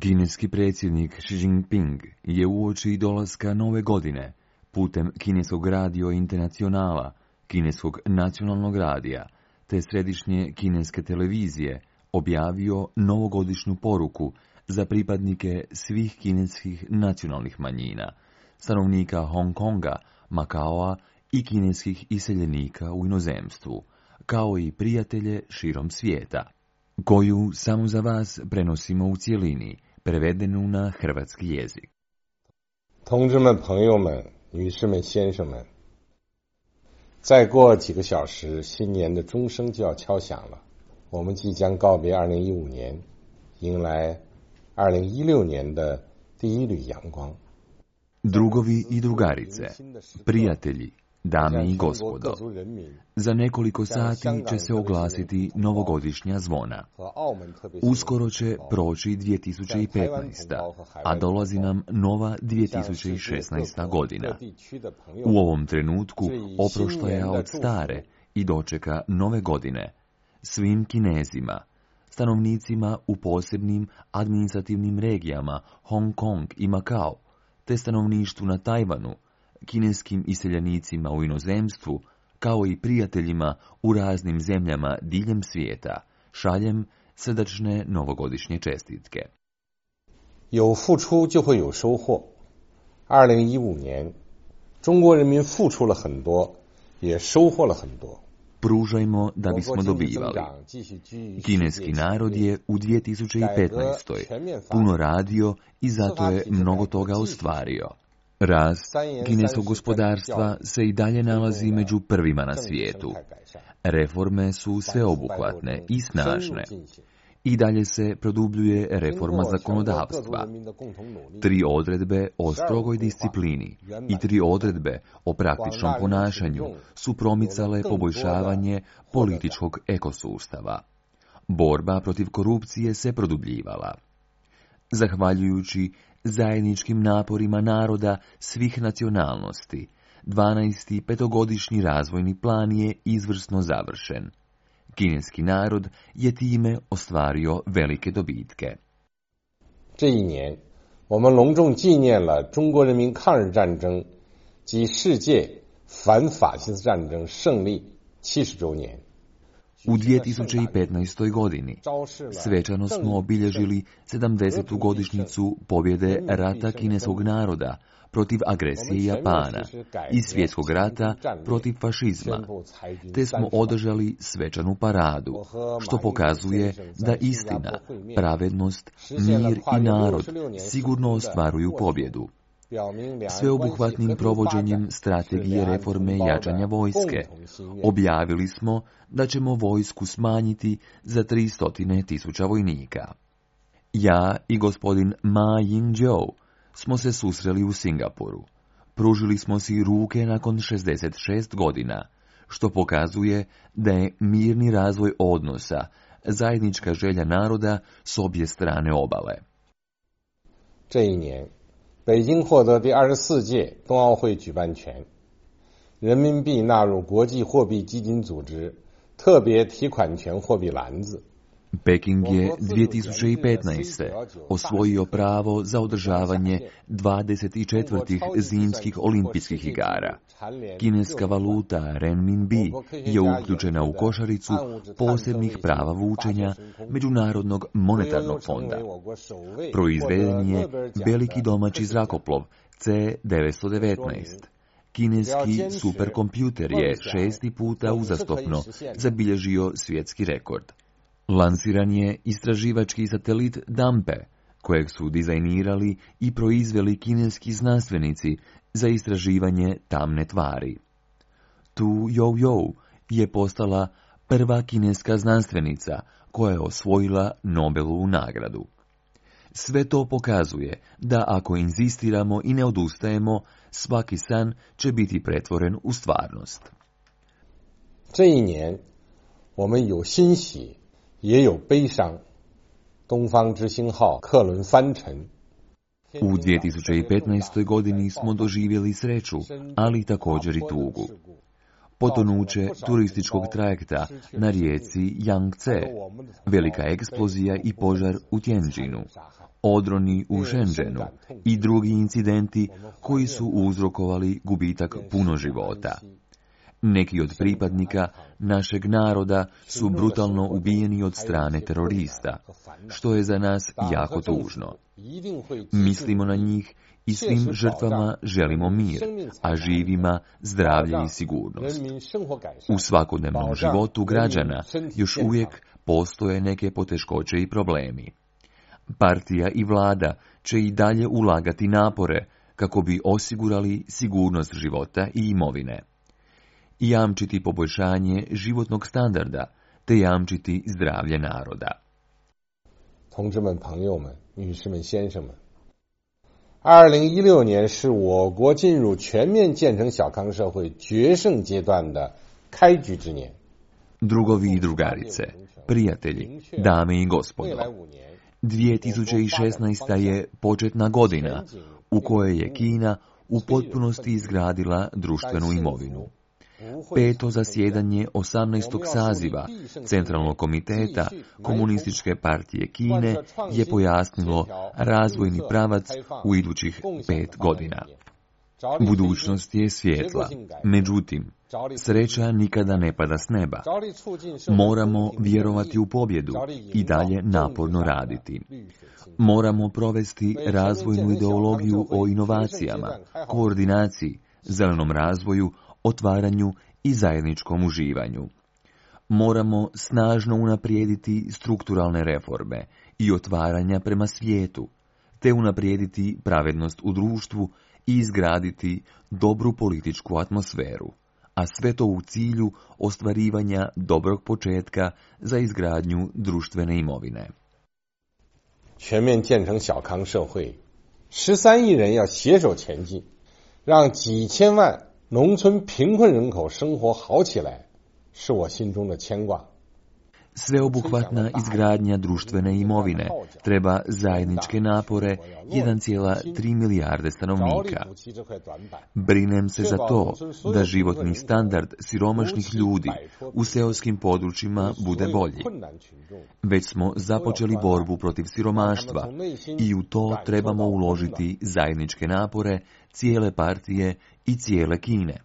Kineski predsjednik Xi Jinping je uoči dolaska nove godine putem kineskog radio internacionala, kineskog nacionalnog radija te središnje kineske televizije objavio novogodišnju poruku za pripadnike svih kineskih nacionalnih manjina, stanovnika Hong Konga, Makaoa i kineskih iseljenika u inozemstvu, kao i prijatelje širom svijeta, koju samo za vas prenosimo u cjelini, prevedenu na hrvatski jezik. 同志们、朋友们、女士们、先生们，再过几个小时，新年的钟声就要敲响了。我们即将告别2015年，迎来2016年的第一缕阳光。 Drugovi i drugarice, prijatelji, dame i gospodo, za nekoliko sati će se oglasiti novogodišnja zvona. Uskoro će proći 2015. a dolazi nam nova 2016. godina. U ovom trenutku oproštaja od stare i dočeka nove godine. Svim Kinezima, stanovnicima u posebnim administrativnim regijama Hong Kong i Makao, te stanovništvu na Tajvanu, kineskim iseljenicima u inozemstvu, kao i prijateljima u raznim zemljama diljem svijeta, šaljem srdačne novogodišnje čestitke. 有付出就会有收获。2015年，中国人民付出了很多，也收获了很多。 Pružajmo da bismo dobivali. Kineski narod je u 2015. puno radio i zato je mnogo toga ostvario. Rast kineskog gospodarstva se i dalje nalazi među prvima na svijetu. Reforme su sveobuhvatne i snažne. I dalje se produbljuje reforma zakonodavstva. 3 odredbe o strogoj disciplini i 3 odredbe o praktičnom ponašanju su promicale poboljšavanje političkog ekosustava. Borba protiv korupcije se produbljivala. Zahvaljujući zajedničkim naporima naroda svih nacionalnosti, 12. petogodišnji razvojni plan je izvrsno završen. Kineski narod je time ostvario velike dobitke. 这一年，我们隆重纪念了中国人民抗日战争及世界反法西斯战争胜利70周年。 U 2015. godini svečano smo obilježili 70. godišnjicu pobjede rata kineskog naroda protiv agresije Japana i svjetskog rata protiv fašizma, te smo održali svečanu paradu, što pokazuje da istina, pravednost, mir i narod sigurno ostvaruju pobjedu. Sveobuhvatnim provođenjem strategije reforme jačanja vojske objavili smo da ćemo vojsku smanjiti za 300.000 vojnika. Ja i gospodin Ma Ying-jeou smo se susreli u Singapuru. Pružili smo si ruke nakon 66 godina, što pokazuje da je mirni razvoj odnosa zajednička želja naroda s obje strane obale. 这一年，北京获得第24届冬奥会举办权，人民币纳入国际货币基金组织特别提款权货币篮子。 Peking je 2015. osvojio pravo za održavanje 24. zimskih olimpijskih igara. Kineska valuta renminbi je uključena u košaricu posebnih prava vučenja Međunarodnog monetarnog fonda. Proizveden je veliki domaći zrakoplov C-919. Kineski superkompjuter je 6. puta uzastopno zabilježio svjetski rekord. Lansiran je istraživački satelit Dampe, kojeg su dizajnirali i proizveli kineski znanstvenici za istraživanje tamne tvari. Tu Youyou je postala prva kineska znanstvenica koja je osvojila Nobelovu nagradu. Sve to pokazuje da ako inzistiramo i ne odustajemo, svaki san će biti pretvoren u stvarnost. 这一年，我们有欣喜，也有悲伤。东方之星号客轮翻沉。 U 2015. godini smo doživjeli sreću, ali također i tugu. potonuće turističkog trajekta na rijeci Yangtze, velika eksplozija i požar u Tianjinu, odroni u Shenzhenu i drugi incidenti koji su uzrokovali gubitak puno života. Neki od pripadnika našeg naroda su brutalno ubijeni od strane terorista, što je za nas jako tužno. Mislimo na njih i svim žrtvama želimo mir, a živima zdravlje i sigurnost. U svakodnevnom životu građana još uvijek postoje neke poteškoće i problemi. Partija i vlada će i dalje ulagati napore kako bi osigurali sigurnost života i imovine, i jamčiti poboljšanje životnog standarda, te jamčiti zdravlje naroda. 同志们、朋友们、女士们、先生们，2016年是我国进入全面建成小康社会决胜阶段的开局之年。 Drugovi i drugarice, prijatelji, dame i gospodo, 2016. je početna godina u kojoj je Kina u potpunosti izgradila društvenu imovinu. Peto zasjedanje 18. saziva Centralnog komiteta Komunističke partije Kine je pojasnilo razvojni pravac u idućih 5 godina. Budućnost je svjetla, međutim, sreća nikada ne pada s neba. Moramo vjerovati u pobjedu i dalje naporno raditi. Moramo provesti razvojnu ideologiju o inovacijama, koordinaciji, zelenom razvoju, otvaranju i zajedničkom uživanju. Moramo snažno unaprijediti strukturalne reforme i otvaranja prema svijetu, te unaprijediti pravednost u društvu i izgraditi dobru političku atmosferu, a sve to u cilju ostvarivanja dobrog početka za izgradnju društvene imovine. 全面建成小康社会，13亿人要携手前进，让几千万农村贫困人口生活好起来，是我心中的牵挂。 Sveobuhvatna izgradnja društvene imovine treba zajedničke napore 1,3 milijarde stanovnika. Brinem se za to da životni standard siromašnih ljudi u seoskim područjima bude bolji. Već smo započeli borbu protiv siromaštva i u to trebamo uložiti zajedničke napore cijele partije i cijele Kine.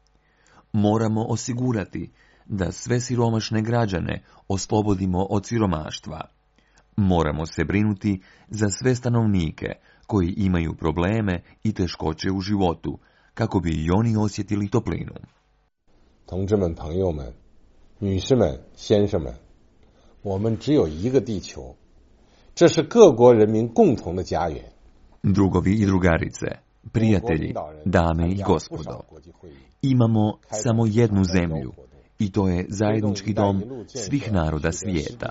Moramo osigurati da sve siromašne građane oslobodimo od siromaštva. Moramo se brinuti za sve stanovnike koji imaju probleme i teškoće u životu, kako bi i oni osjetili toplinu. 同志们、朋友们、女士们、先生们，我们只有一个地球，这是各国人民共同的家园。 Drugovi i drugarice, prijatelji, dame i gospodo, imamo samo jednu zemlju, i to je zajednički dom svih naroda svijeta.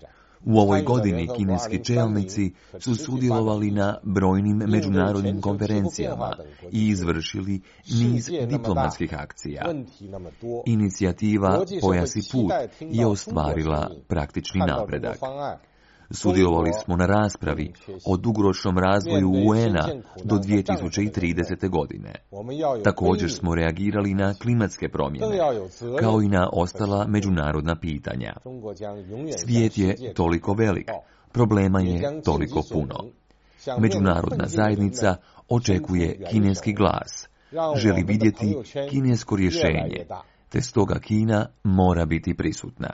U ovoj godini kineski čelnici su sudjelovali na brojnim međunarodnim konferencijama i izvršili niz diplomatskih akcija. Inicijativa Pojas i put je ostvarila praktični napredak. Sudjelovali smo na raspravi o dugoročnom razvoju UN-a do 2030. godine. Također smo reagirali na klimatske promjene, kao i na ostala međunarodna pitanja. Svijet je toliko velik, problema je toliko puno. Međunarodna zajednica očekuje kineski glas, želi vidjeti kinesko rješenje, te stoga Kina mora biti prisutna.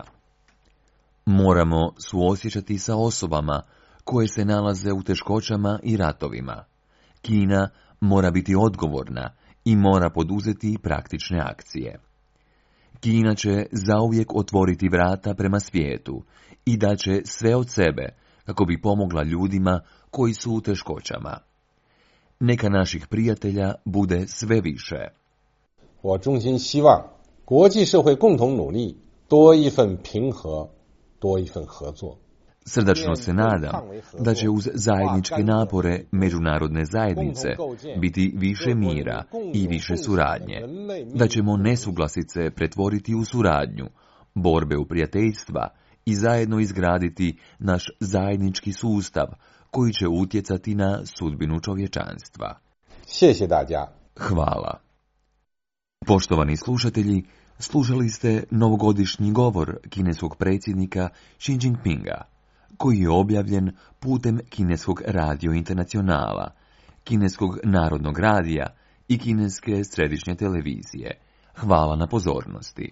Moramo suosjećati sa osobama koje se nalaze u teškoćama i ratovima. Kina mora biti odgovorna i mora poduzeti praktične akcije. Kina će zauvijek otvoriti vrata prema svijetu i daće sve od sebe kako bi pomogla ljudima koji su u teškoćama. Neka naših prijatelja bude sve više. 我衷心希望国际社会共同努力，多一份平和，多一份合作。 Srdačno se nadam da će uz zajedničke napore međunarodne zajednice biti više mira i više suradnje, da ćemo nesuglasice pretvoriti u suradnju, borbe u prijateljstva i zajedno izgraditi naš zajednički sustav koji će utjecati na sudbinu čovječanstva. Hvala. Poštovani slušatelji, Slušali ste novogodišnji govor kineskog predsjednika Xi Jinpinga, koji je objavljen putem kineskog radio internacionala, kineskog narodnog radija i kineske središnje televizije. Hvala na pozornosti.